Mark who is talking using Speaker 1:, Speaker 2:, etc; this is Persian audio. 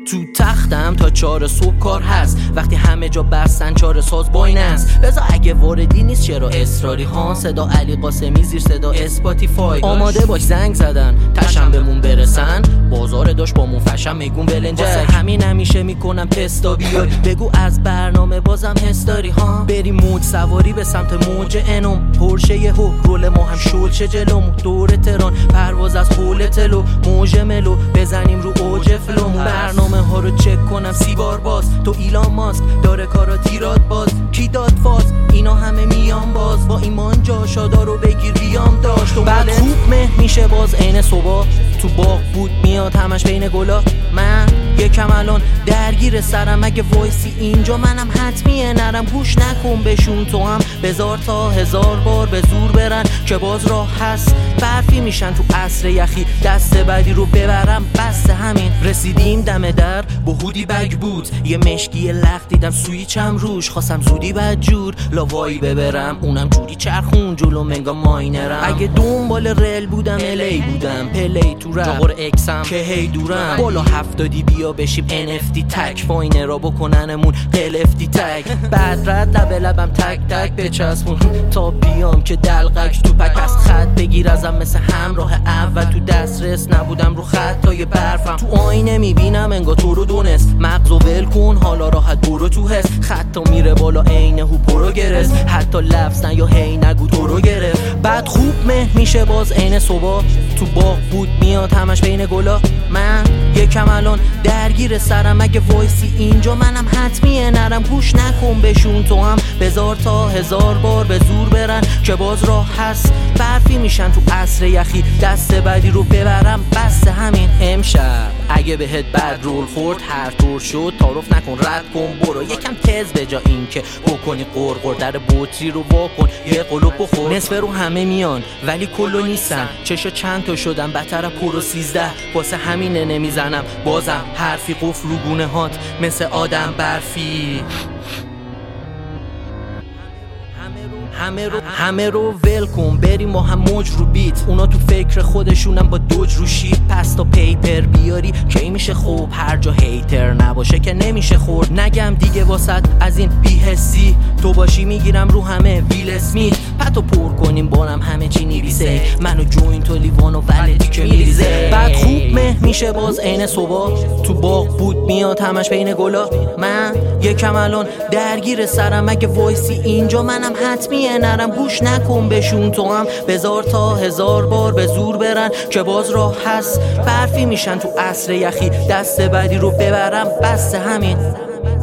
Speaker 1: تو تختم تا 4 صبح کار هست، وقتی همه جا بستن 4 ساز باین است. بذار اگه واردی نیست چرا اصراری ها، صدا علی قاسمی زیر صدا اسپاتیفای. آماده باش زنگ زدن تشم بمون برسن، بازار داشت با مون فشم میگون ولنجک. واسه همین همیشه میکنم تستا بیای، بگو از برنامه بازم هستاری ها. بریم موج سواری به سمت موج انوم، پرشه یهو رول ما هم شل شه جلومون. دور تهران پرواز از حول تلو، موج ملو بزنیم رو اوج فلومون. برنامه ها رو چک کنم 30 بار باز، تو ایلان ماسک داره کارا تیرات باز. کی داد فاز اینا همه میان باز، با ایمان جاشادا رو بگیر بیام داشت. بعد خوب مه میشه باز عین صبح، تو باغ بود میاد همش بین گلا. من یکم الان درگیر سرم، اگه وایسی اینجا منم حتمیه نرم. گوش نکن بشون تو هم، بذار تا 1000 بار به زور برن که باز راه هست. برفی میشن تو عصر یخی، دست بعدی رو ببرم بس همین. رسیدیم دم در با هودی بگ بود، یه مشکی لخت دیدم سویچم روش. خواستم زودی بدجور لاوایی ببرم، اونم جوری چرخون جلو منگا ماینرم. اگه دنبال رل بودم الی بودم، پلی تو رم جاغور اکسم که هی دورم. بالا 70 بیا بشیم NFT تک، فاینه را بکننمون قلفتی تک. بعد رد لب لبم تک تک بچسبون تا بیام که دلقک تو پک. از خط بگیر ازم مثل همراه اول، تو دسترس نبودم رو خطای برفم. تو آینه میبینم انگار تو رو دونست، مغزو ول کن حالا راحت برو تو حس. خطا میره بالا عین هوپو رو گرست، حتی لفظ نه یا هی نگو تو رو گرفت. بعد خوب مه میشه باز عین صبح، تو باغ بود میاد همش بین گلا. من یکم الان درگیر سرم، اگه وایسی اینجا منم حتمیه نرم. گوش نکن بشون تو هم، بذار تا 1000 بار به زور برن که باز راه هست. برفی میشن تو عصر یخی، دست بعدی رو ببرم بس همین. امشب اگه بهت بد رول خورد هر طور شد تعارف نکن رد کن برو. یکم تز به جا این که بکنی قرقر، در بطری رو واکن یه قلوب بخور. نصف رو همه میان ولی کلو نیستن، چشا چند تا شدن بدتر پرو 13. واسه همینه نمیزنم بازم حرفی قفل رو گونه هات مثل آدم برفی. همه رو ول کن بریم ما هم موج رو بیت. اونا تو فکر خودشونم با دوج رو شیت. پس تا پیپر بیاری کی میشه خوب، هر جا هیتر نباشه که نمیشه خورد. نگم دیگه واسط از این بی‌حسی، تو باشی میگیرم رو همه ویل اسمیت. پتو پر کنیم بارم همه چی نویسه، منو جوینت و لیوان و ولدی که میریزه. بعد خوب مه میشه باز عین صبح، تو باغ بود میاد همش بین گلا. من یکم الان درگیر سرم، اگه وایسی اینجا منم حتمیه نرم. گوش نکن بشون تو هم، بذار تا 1000 بار به زور برن که باز راه هست. برفی میشن تو عصر یخی، دست بعدی رو ببرم بس همین.